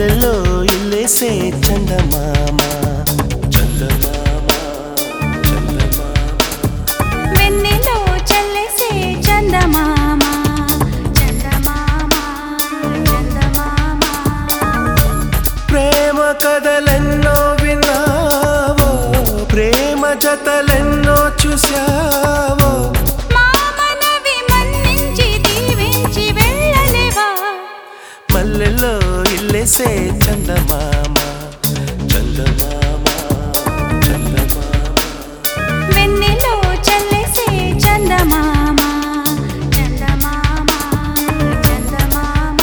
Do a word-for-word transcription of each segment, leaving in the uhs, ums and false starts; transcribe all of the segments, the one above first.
మల్లెల్లో ఇల్లేసే చందమామ చందమామ చందమామ వెన్నెలో చల్లేసే చందమామ చందమామ చందమామ ప్రేమ కథలెన్నో విన్నావో ప్రేమ జతలెన్నో చూసావో మామనవి మన్నించి దీవించి వెళ్ళలేవా మల్లెల్లో ఇల్లేసే చందమామ చందమామ చందమామ వెన్నెలో చల్లేసే చందమామ చందమామ చందమామ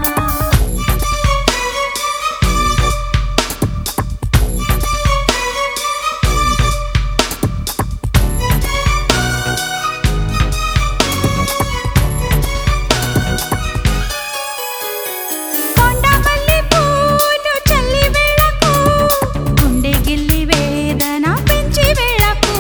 కొండమల్లి పూలు చల్లి వెళ్ళకు గుండె గిల్లి వేదన పెంచి వెళ్ళకు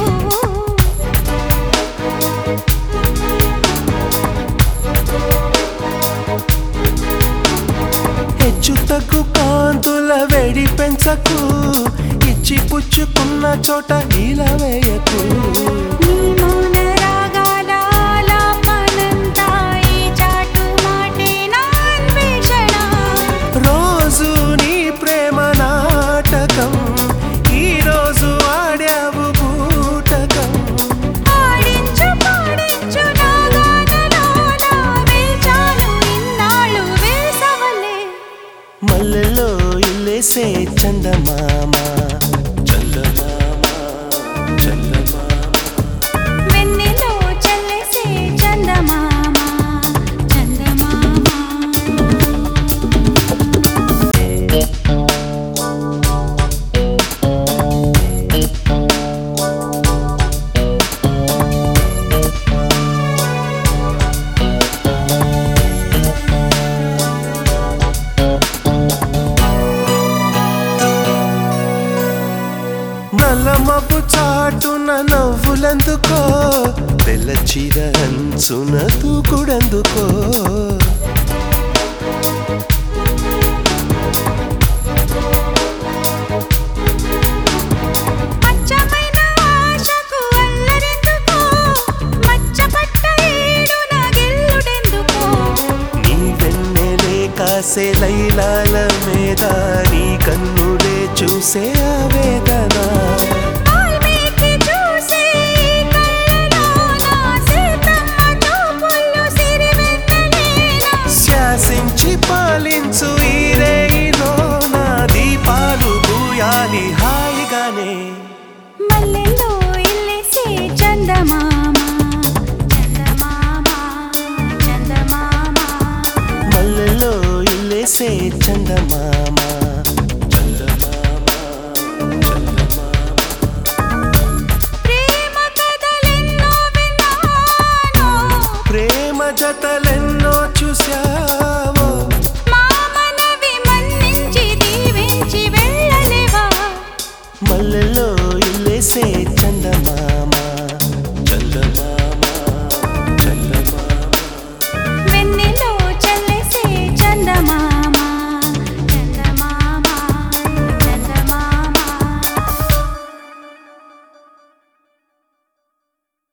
హెచ్చు తగ్గు కాంతుల వేడి పెంచకు ఇచ్చి పుచ్చుకున్న చోట నీల వేయకు నీ మౌన రాగాల ఆలాపనంతా ఈ చాటు మాటే నా అన్వేషణ రోజు నీ ప్రేమ నాటకం ఈ రోజు ఆడావు బూటకం ఆడించు పాడించు నా గానలోన వేచాను ఇన్నాళ్ళు వేసవలే మల్లెల్లో ఇల్లేసే చందమామ చందమామ చందమామ వెన్నెలో చల్లేసే చందమామ చందమామ నల్లమబ్బు చాటున నవ్వులందుకో తెల్ల చీర అంచున తూకుడందుకో అచ్చమైన ఆశకు అల్లరెందుకో మచ్చపట్ట ఏడున గెల్లుడెందుకో నీ వెన్నెలే కాసే లైలాల మీద నీ కన్నులే చూసే ఆవేదన వాల్మీకి చూసే ఈ కళ్ళలోన సీతమ్మ చూపుల్లో సిరివెన్నెలేనా శాసించి పాలించు ఈ రేయిలో నా దీపాలు పూయాలి హాయిగానే మల్లెల్లో ఇల్లేసే చందమామ చందమామ చందమామ మల్లెల్లో ఇల్లేసే చందమామ చందమామ చందమామ ప్రేమ కథలెన్నో విన్నాను ప్రేమ జతలెన్నో చూసావో మామనవి మన్నించి దీవించి వెళ్ళలేవా మల్లెల్లో ఇల్లేసే చందమామ